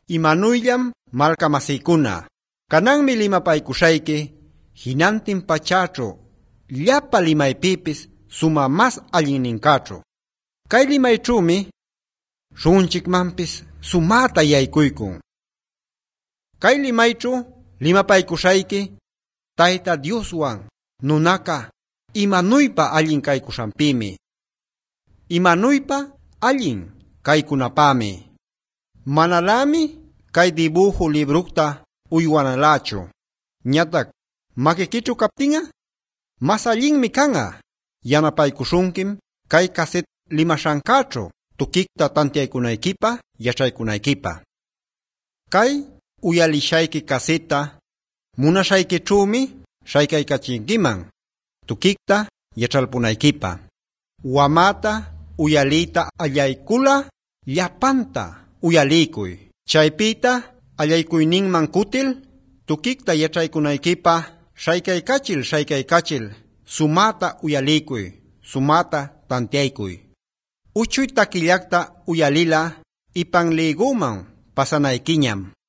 Imanuylam malkamasikuna. Kananmi limapaykushayki hinantin pachacho llapa limaypipis suma mas allinninkacho. Kay limaychumi shunchikmanpis sumata yaykuykun. Kay limaychu limapaykushayki Tayta Dioswan nunaka imanuypa allin kaykushanpimi. Imanuypa allin kaykunapami. Manalami kay dibujo librukta uywanalachu. Ñatak makikichu kaptinga mas allinmi kanga. Yanapaykushunkim kay kaset limashankacho tukikta tantiaykunaykipa yachaykunaykipa. Kay uyalishayki kaseta munashaykichumi shaykaykachinkiman tukikta yachalpunaykipa. Wamata uyalita allaykula llapanta uyalikuy. Chaypita allaykuyninman kutil tukikta yachaykunaykipa shaykaykachil sumata uyalikuy, sumata tantiaykuy. Uchuy takillakta uyalila ipanliguman pasanaykiñam.